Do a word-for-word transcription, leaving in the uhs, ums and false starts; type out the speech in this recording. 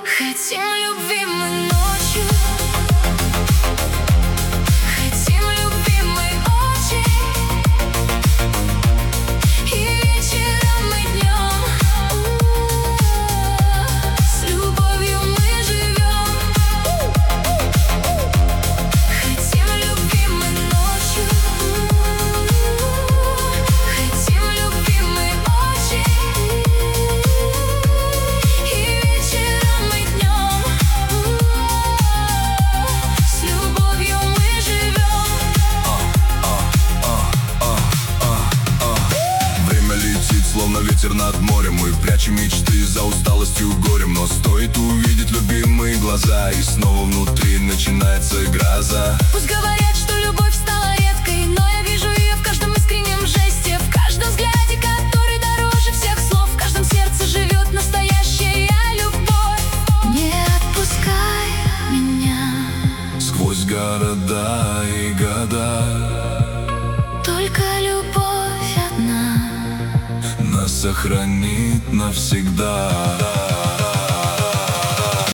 Хотим любви мы ночью, хотим любимой очень, и вечером и днем. С любовью мы живем. Хотим любимой ночью, хотим любимой очень, и вечером и днем. С любовью мы живем. Время летит, словно ветер над морем. Мы прячем мечты за усталостью, горем. Но стоит увидеть любимые глаза, и снова внутри начинается гроза. Пусть говорят, что любовь стала редкой, но я вижу ее в каждом искреннем жесте, в каждом взгляде, который дороже всех слов. В каждом сердце живет настоящая любовь. Не отпускай меня Сквозь города и года, только любовь одна нас сохранит навсегда.